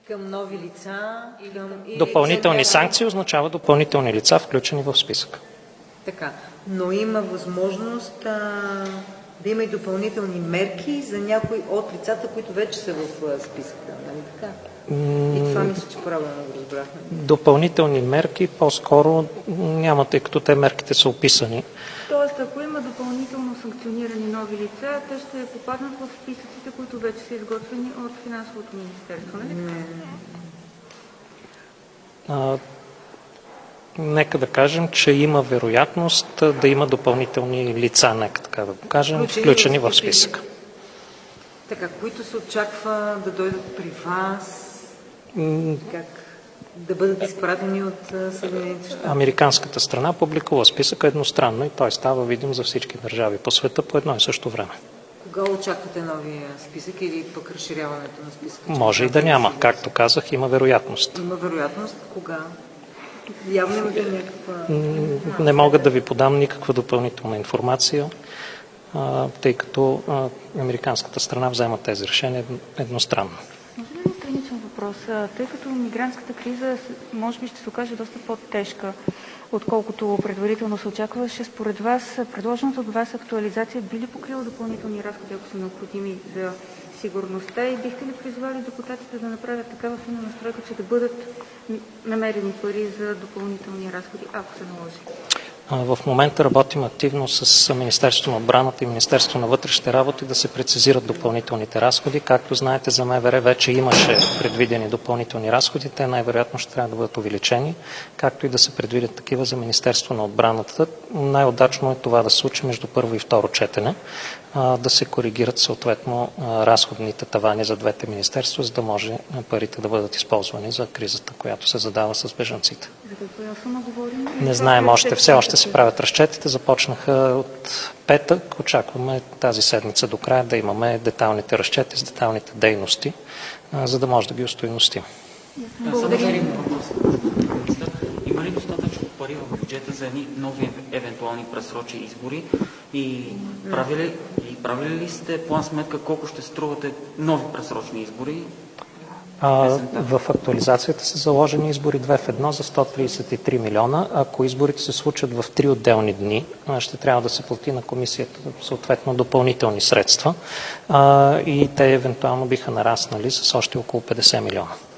Към нови лица? Допълнителни санкции означава допълнителни лица, включени в списъка. Така, но има възможност да има и допълнителни мерки за някои от лицата, които вече са в списъка, нали така? И това мисля, че правилно го разбрахме. Допълнителни мерки по-скоро няма, тъй като те мерките са описани. Тоест, ако има допълнително санкционирани нови лица, те ще попаднат в списъците, които вече са изготвени от Финансовото министерство, нали? Нека да кажем, че има вероятност да има допълнителни лица, нека така да го кажем, включени в списъка. Така, които се очаква да дойдат при вас, как да бъдат изпратени от Съединените щати? Американската страна публикува списъка едностранно и той става видим за всички държави по света по едно и също време. Кога очаквате новия списък или пък разширяването на списъка? Може и да няма. Както казах, има вероятност. Има вероятност. Кога? Явно имате някаква... Не мога да ви подам никаква допълнителна информация, тъй като американската страна взема тези решения едностранно. Може ли страничен въпрос? Тъй като мигрантската криза може би ще се окаже доста по-тежка, отколкото предварително се очакваше, според вас, предложената от вас актуализация би ли покрила допълнителни разходи, ако са необходими за сигурността, и бихте ли призвали депутатите да направят такава финна настройка, че да бъдат намерени пари за допълнителни разходи, ако се наложи? В момента работим активно с Министерството на отбраната и Министерството на вътрешните работи да се прецизират допълнителните разходи. Както знаете, за МВР вече имаше предвидени допълнителни разходи. Те най-вероятно ще трябва да бъдат увеличени, както и да се предвидят такива за Министерство на отбраната. Най-удачно е това да се случи между първо и второ четене, да се коригират съответно разходните тавани за двете министерства, за да може парите да бъдат използвани за кризата, която се задава с бежанците. За какво сума говорим? Не знаем още. Все още се правят разчетите. Започнаха от петък. Очакваме тази седмица до края да имаме детайлните разчети с детайлните дейности, за да може да ги остойностим. Благодаря. Има ли достатъчно пари в бюджета за едни нови евентуални пресрочени избори? И правили ли сте план сметка колко ще струвате нови пресрочни избори? В актуализацията са заложени избори 2 в 1 за 133 милиона. Ако изборите се случат в 3 отделни дни, ще трябва да се плати на комисията съответно допълнителни средства и те евентуално биха нараснали с още около 50 милиона.